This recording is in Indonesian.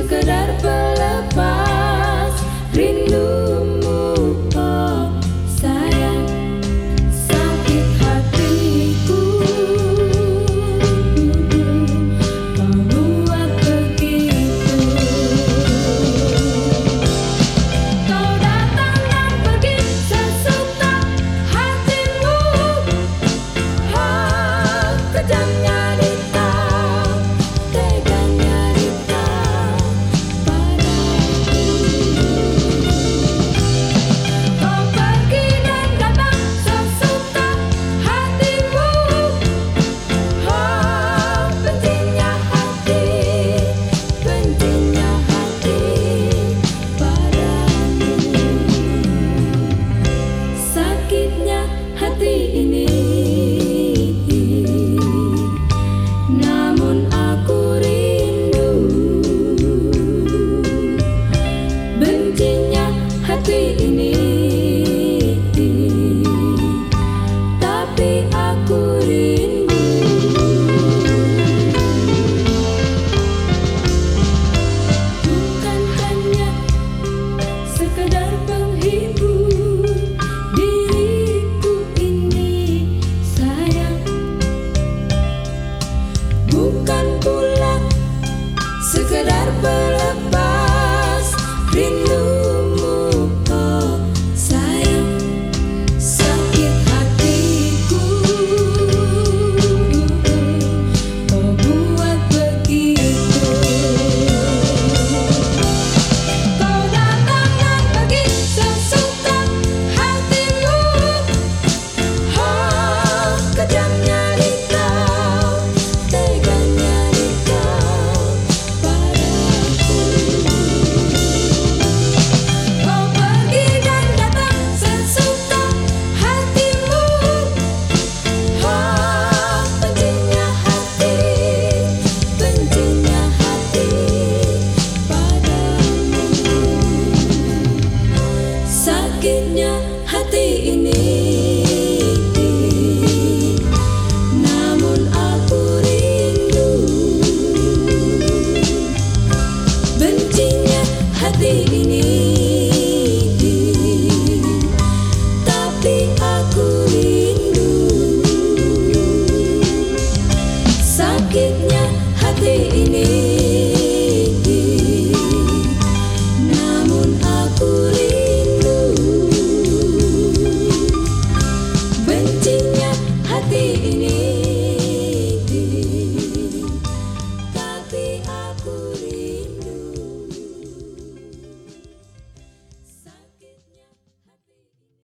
sekedar pelepas rindumu, oh sayang. Sakit hatiku kau buat begitu. Kau datang dan pergi sesuka hatimu, oh kejamnya dita, teganya dita padaku. Kau pergi dan datang sesuka hatimu, oh bencinya hati padamu. Sakitnya hati ini, namun aku rindu. Bencinya hati ini, tapi aku rindu. Bukan hanya sekedar penghibur diriku ini sayang, bukan pula sekedar pelepas rindumu, oh sayang. Sakit hatiku kau buat begitu. Kau datang dan pergi sesuka hatimu, oh kejamnya dita, teganya dita padaku. Kau pergi dan datang sesuka hatimu, oh bencinya hati padamu. Sakitnya hati ini, namun aku rindu. Bencinya hati ini, tapi aku rindu. Sakitnya hati ini,